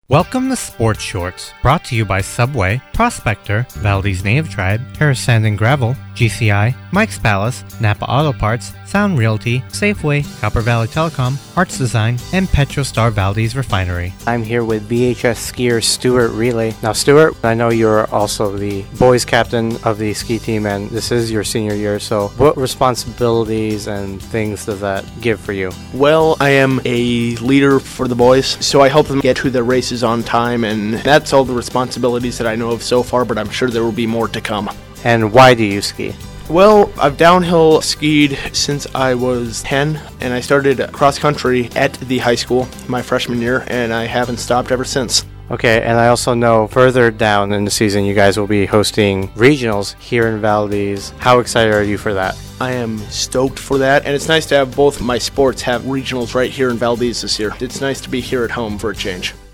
Welcome to Sports Shorts, brought to you by Subway, Prospector, Valdez Native Tribe, Harris Sand and Gravel, GCI, Mike's Palace, Napa Auto Parts, Sound Realty, Safeway, Copper Valley Telecom, Arts Design, and Petrostar Valdez Refinery. I'm here with VHS skier Stuart Relay. Now, Stuart, I know you're also the boys captain of the ski team, and this is your senior year, so what responsibilities and things does that give for you? Well, I am a leader for the boys, so I help them get to their races on time, and that's all the responsibilities that I know of so far, but I'm sure there will be more to come. And why do you ski? Well, I've downhill skied since I was 10, and I started cross country at the high school my freshman year, and I haven't stopped ever since. Okay, and I also know further down in the season you guys will be hosting regionals here in Valdez. How excited are you for that? I am stoked for that, and it's nice to have both my sports have regionals right here in Valdez this year. It's nice to be here at home for a change.